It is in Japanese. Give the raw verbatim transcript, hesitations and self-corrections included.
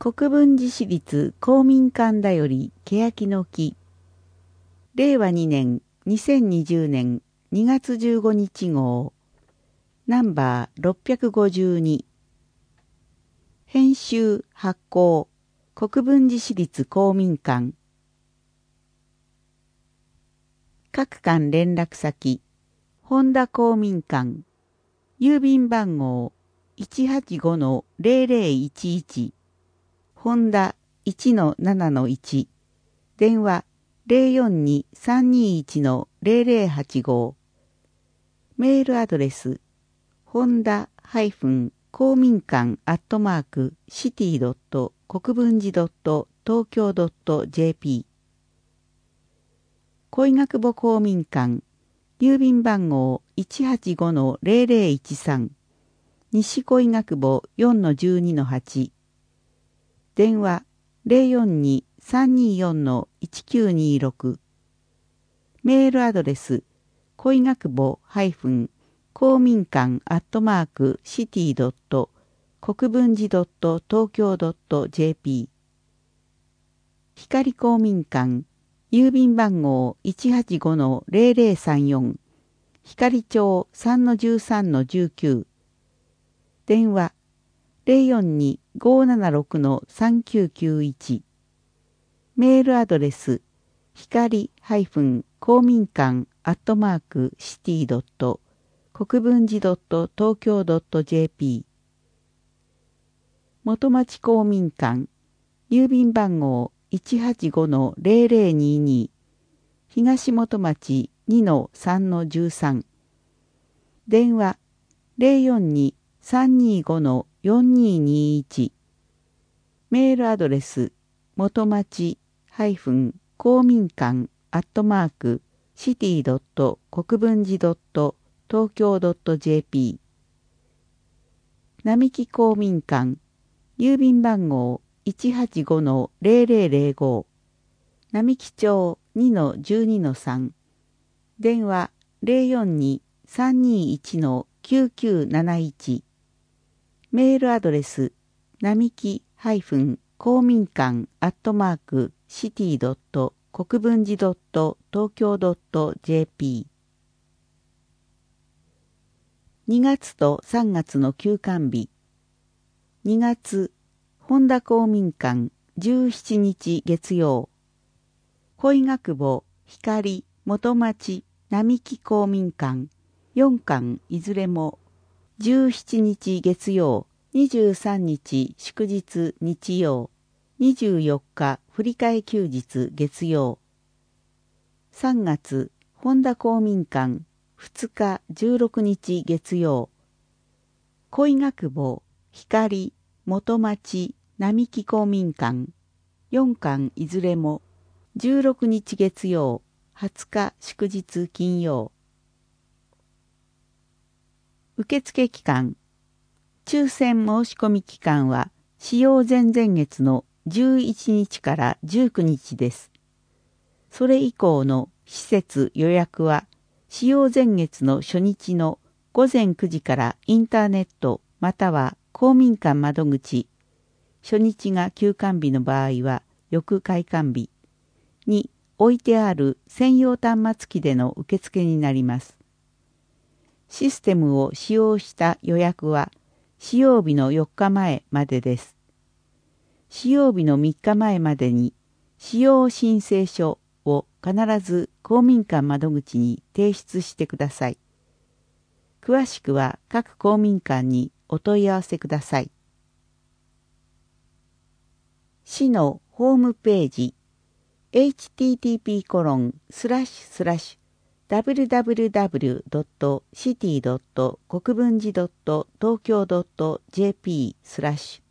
国分寺市立公民館だより欅の木。れいわにねんにせんにじゅうねんにがつじゅうごにち号。ナンバーろっぴゃくごじゅうに。編集発行国分寺市立公民館。各館連絡先本田公民館。郵便番号 いちはちごのぜろぜろいちいち。本田 いちのななのいち。電話 ゼロよんにさんにいちのぜろぜろはちご。メールアドレス本田公民館アットマークシティドット国分寺ドット東京ドット ジェーピー。恋学母公民館。郵便番号 いちはちごのぜろぜろいちさん。西恋学母 よんのじゅうにのはち。電話 ゼロよんにさんによんのいちきゅうにろく。メールアドレス恋学母公民館アットマークシティドット国分寺ドット東京ドット ジェーピー。光公民館。郵便番号 いちはちごのぜろぜろさんよん。光町 さんのじゅうさんのじゅうきゅう。電話ゼロよんにごななろくのさんきゅうきゅういち。メールアドレス光公民館アットマークシティドット国分寺ドット東京ドット ジェーピー。元町公民館。郵便番号 いちはちごのぜろぜろにに。東元町 にのさんのじゅうさん。電話ゼロよんにさんにごのよんににいち。メールアドレス元町公民館アットマークシティドット国分寺ドット東京ドット ジェーピー。並木公民館。郵便番号 いちはちごのぜろぜろぜろご。並木町 にのじゅうにのさん。電話ゼロよんにさんにいちのきゅうきゅうなないち。メールアドレス並木公民館アットマークシティドット国分寺ドット東京ドット ジェーピー。にがつとさんがつの休館日。にがつ本田公民館じゅうしちにち月曜。恋学母光元町並木公民館よんかんいずれもじゅうしちにち月曜、にじゅうさんにち祝日日曜、にじゅうよっか振り替え休日月曜。さんがつ本田公民館ふつかじゅうろくにち月曜。恋学母光元町並木公民館よんかんいずれもじゅうろくにち月曜、はつか祝日金曜。受付期間。抽選申し込み期間は使用前々月のじゅういちにちからじゅうくにちです。それ以降の施設予約は使用前月の初日のごぜんくじからインターネットまたは公民館窓口、初日が休館日の場合は翌開館日に置いてある専用端末機での受付になります。システムを使用した予約は使用日のよっかまえまでです。使用日のみっかまえまでに使用申請書を必ず公民館窓口に提出してください。詳しくは各公民館にお問い合わせください。市のホームページ エイチティーティーピーコロンスラッシュスラッシュダブリューダブリューダブリュードットシティドット国分寺ドット東京ドットジェーピースラッシュ